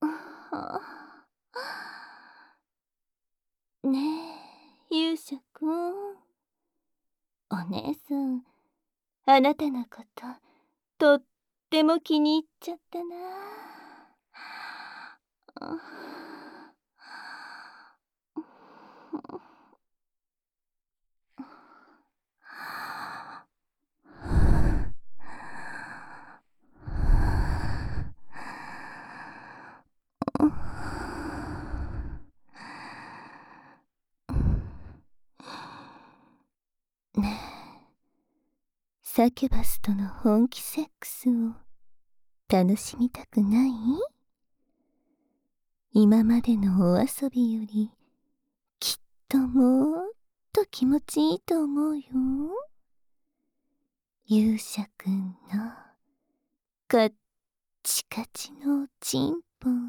ねえ、勇者くん。お姉さん、あなたのこと、とっても気に入っちゃったな。ねえ、サキュバスとの本気セックスを楽しみたくない？今までのお遊びよりきっともっと気持ちいいと思うよ。勇者くんのカッチカチのチンポを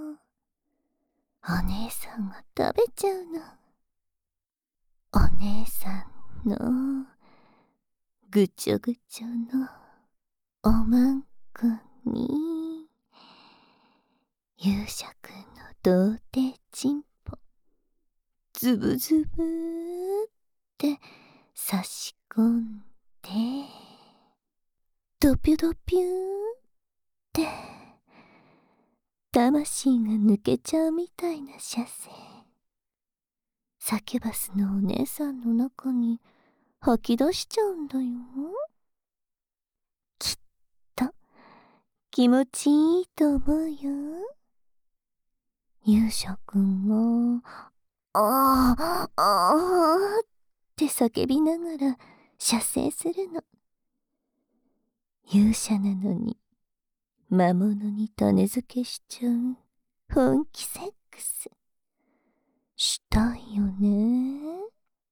お姉さんが食べちゃうの。お姉さんのぐちょぐちょのおまんこに勇者くんの童貞チンポズブズブーって差し込んでドピュドピューって魂が抜けちゃうみたいな射精。サキュバスのお姉さんの中に吐き出しちゃうんだよ。きっと気持ちいいと思うよ。勇者くんがって叫びながら射精するの。勇者なのに魔物に種付けしちゃう本気セックスしたいよね。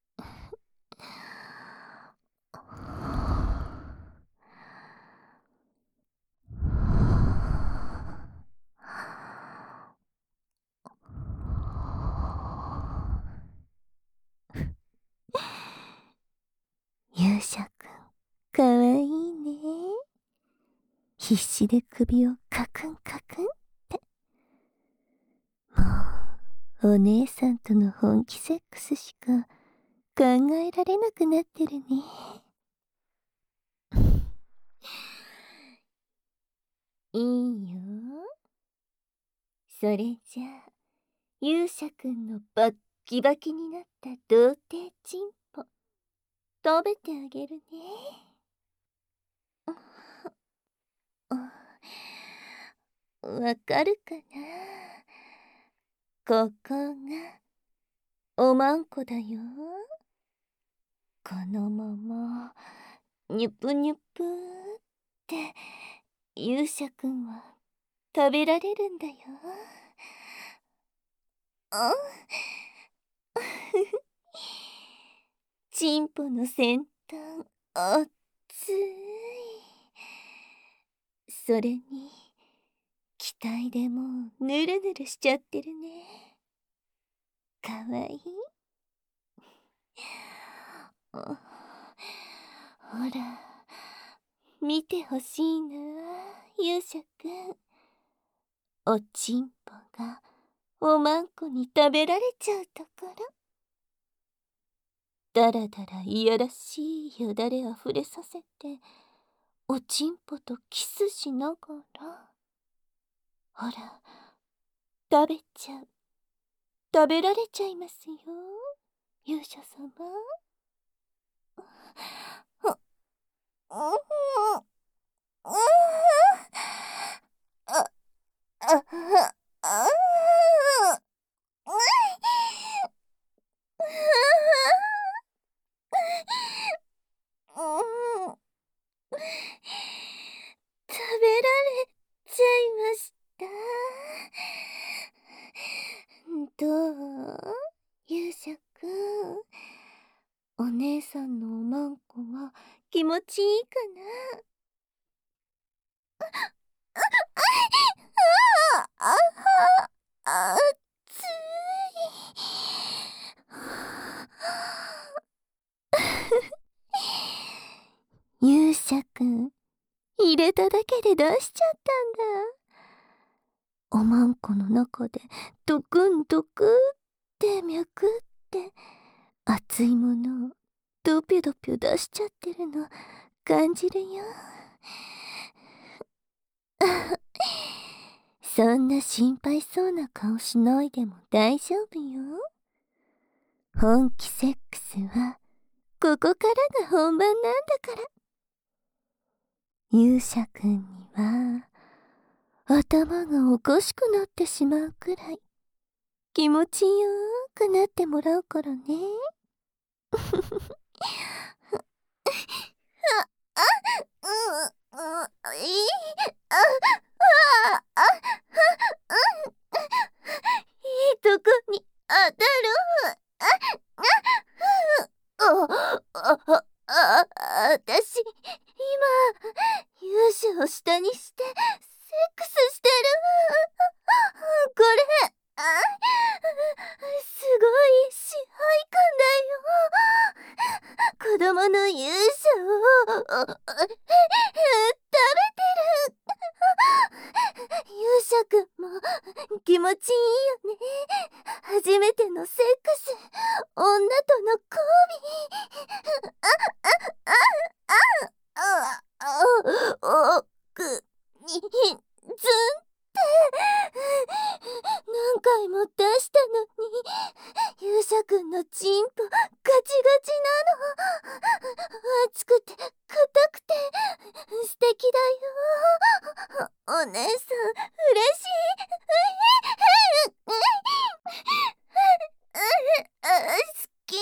勇者くんかわいいね。必死で首をカクンカクンって。もうお姉さんとの本気セックスしか考えられなくなってるね。いいよ。それじゃあ勇者くんのバッキバキになった童貞チンポ食べてあげるね。わかるかな。ここがおまんこだよ。このままニュプニュプって勇者くんは食べられるんだよ。チンポの先端熱い。それに期待でもうぬるぬるしちゃってるね。かわいい。ほら見てほしいな、勇者くん。おちんぽがおまんこに食べられちゃうところ。だらだらいやらしいよだれあふれさせておちんぽとキスしながら、ほら食べちゃう、食べられちゃいますよ、勇者様。食べられちゃいました。どう、勇者くん。お姉さんのおまんこは気持ちいいかな。熱い。勇者くん、入れただけで出しちゃったんだ。 おまんこの中でドクンドクって脈って熱いものをドピョドピョ出しちゃってるの感じるよ。そんな心配そうな顔しないでも大丈夫よ。本気セックスはここからが本番なんだから。勇者くんには頭がおかしくなってしまうくらい気持ちよくなってもらうからね。いいとこに当たる。あたし今勇者を下にしてセックスしてる。これすごい支配感だよ。子供の勇者を食べてる。勇者くんも気持ちいいよね。初めてのセックス、女との交尾。奥にずん何回も出したのに勇者くんのチンポガチガチなの。熱くて硬くて素敵だよ。お姉さん嬉しい。好き。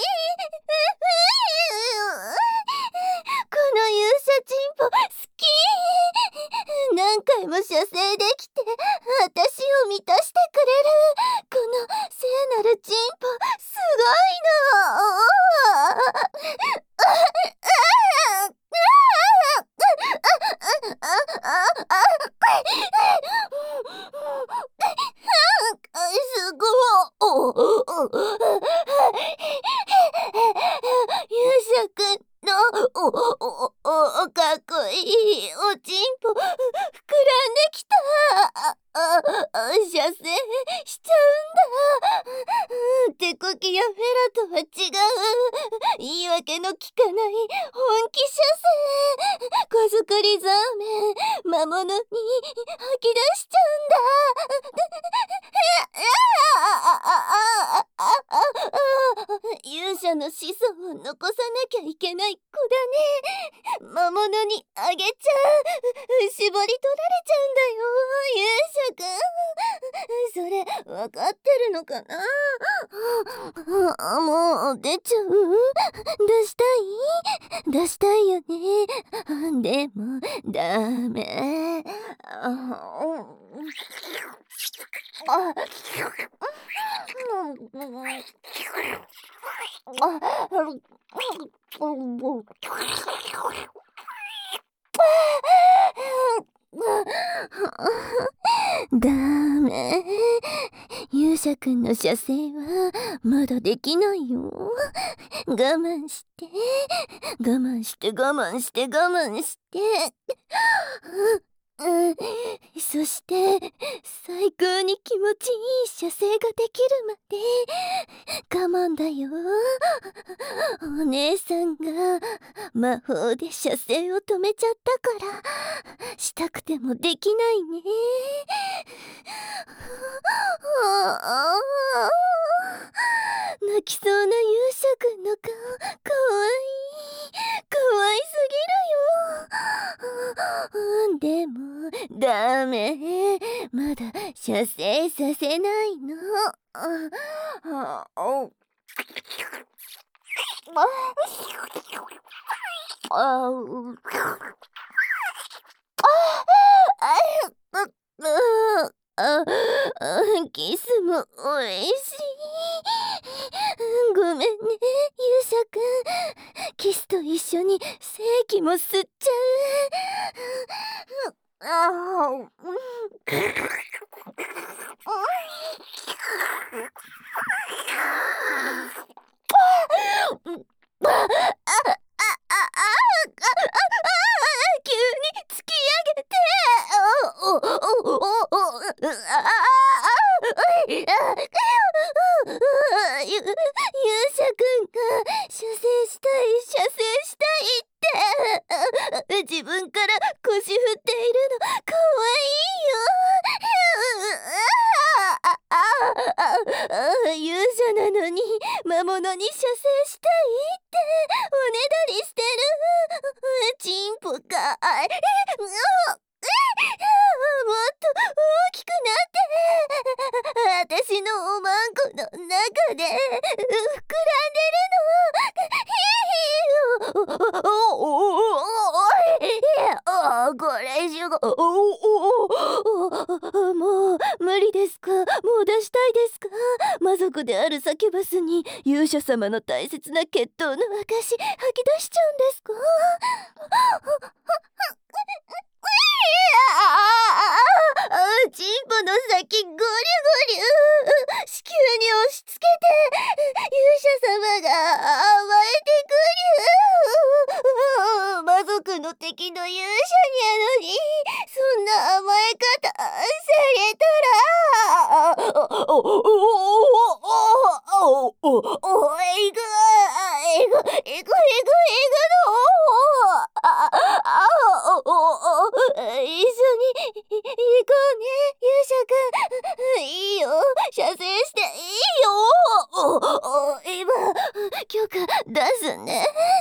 この勇者チンポ好き。何回も射精できて私を満たしてくれる。この聖なるチンポすごいすご勇者くんのかっこいいおちんぽ膨らんできた。射精しちゃうんだ。手こきやフェラとは違う言い訳のきかない本気射精。子作りザーメン魔物に吐き出しちゃうんだ。勇者の子孫を残さなきゃいけない子だね。魔物にあげちゃう。絞り取られちゃうんだよ、勇者くん。それ分かってるのかな。もう出ちゃう。出したいよね。でもダメ。ダメ。勇者くんの射精はまだできないよ。我慢して我慢して我慢して我慢して。そして最高に気持ちいい射精ができるまで我慢だよ。お姉さんが魔法で射精を止めちゃったからしたくてもできないね。泣きそうな勇者くんの顔かわいい。かわいすぎるよ。でもダメ。まだ射精させないの。キスもおいしい。ごめんね、勇者くん。キスと一緒に精気も吸っちゃう。急に突き上げて。 勇者くんが射精したいって自分から腰振っているのかわいいよ。勇者なのに魔物に射精したいっておねだりしてるチンポかもっと大きくなって私のおまんこの中で膨らんでるの。これ以上もう無理ですか？もう出したいですか？魔族であるサキュバスに勇者様の大切な血統の証吐き出しちゃうんですか？チンポの先ゴリゴリ子宮に押し付けて勇者様が甘えてくりゅ魔族の敵の勇者にゃのにそんな甘え方されたらえぐ一緒に行こうね、勇者くん。いいよ、射精していいよ。今、許可出すね。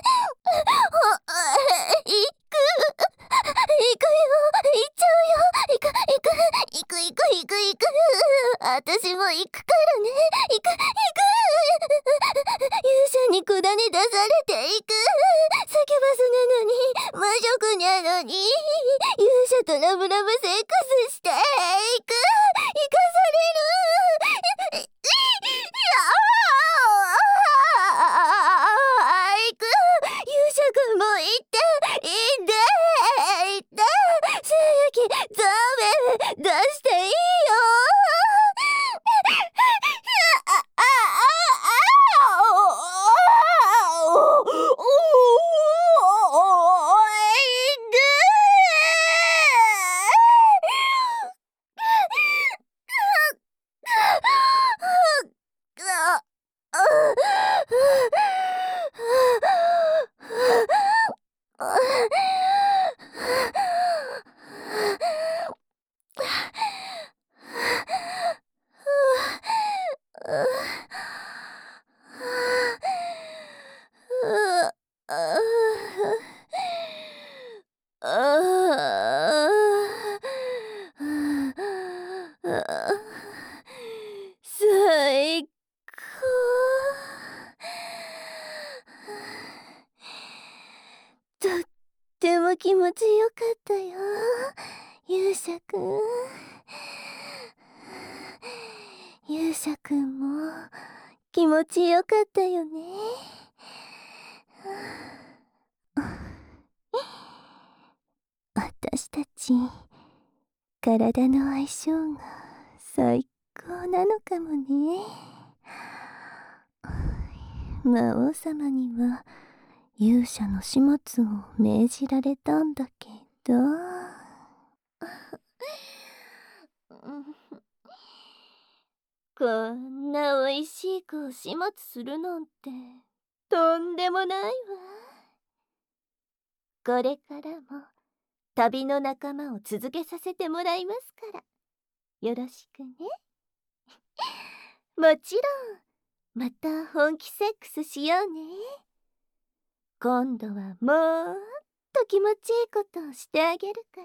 行くよ、行っちゃうよ。行く。私も行くからね。行く。勇者にくだね出されていく。サキュバスなのに魔族なのに勇者とラブラブセックスしていく。生かされる。行く。勇者くんも行って行って精液ザーメン出していいよ。最高。とっても気持ちよかったよ、勇者くん。勇者くんも気持ちよかったよね。私たち体の相性が最高なのかもね。魔王様には勇者の始末を命じられたんだけどこんなおいしい子を始末するなんてとんでもないわ。これからも旅の仲間を続けさせてもらいますからよろしくね。もちろんまた本気セックスしようね。今度はもっと気持ちいいことをしてあげるから。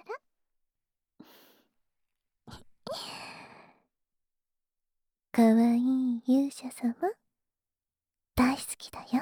かわいい勇者様大好きだよ。